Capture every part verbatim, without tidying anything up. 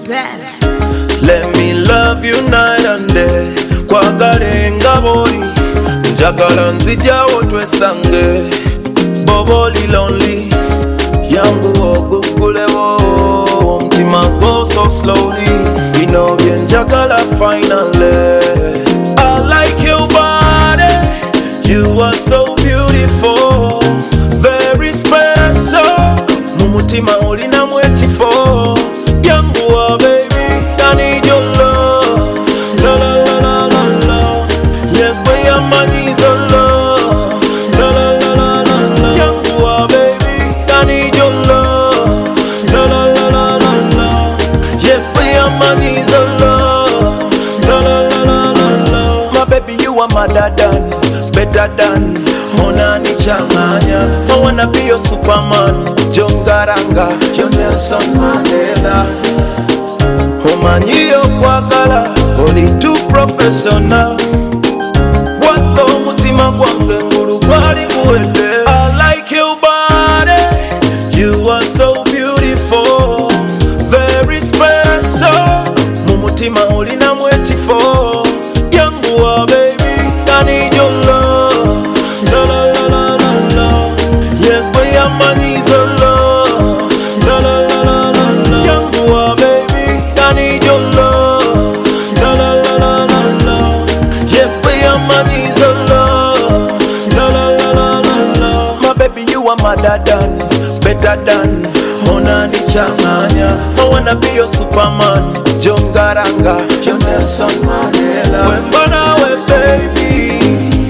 bad. Let me love you night and day. Kwagale nga boli njagala nzijawo twesange. Boboli lonely yangu ogugulewo omutima go so slowly. Bino bye njagala finally. I like your body, you are so beautiful, very special. Mumutima olinamu ekifo yangu wa baby, I need your love. La la la la la la, yegwe yamanyiza love. La la la la la la, yangu wa baby, I need your love. La la la la la la, yegwe yamanyiza love. La la la la la la, my baby you are madder than, better than. Onani changanya, I wanna be your Superman. Jongaranga, your Nelson Mandela. Omanyi yo kwagala, only too professional. Waso mutima gwange ngulu gwali kuwede. I like your body, you are so beautiful, very special. Mumutima olinamu ekifo yangu wa baby, I need your love. La la la la la la, yegwe yamanyiza love. La la la la la la, yangu wa baby, I need your love. La la la la la la, yegwe yamanyiza love. La la la la la la, my baby you are madder than, better than. Onani changanya, I wanna be your Superman. Jongaranga, your Nelson Mandela. Wembana we baby,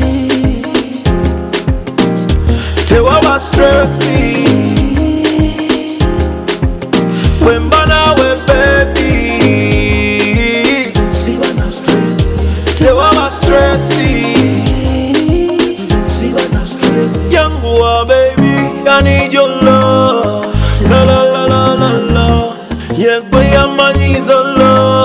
tewawa stressy. Wembana we baby, tewawa stressy. Yangu wa baby, I need your love. La la la la la la, yegwe yamanyiza love.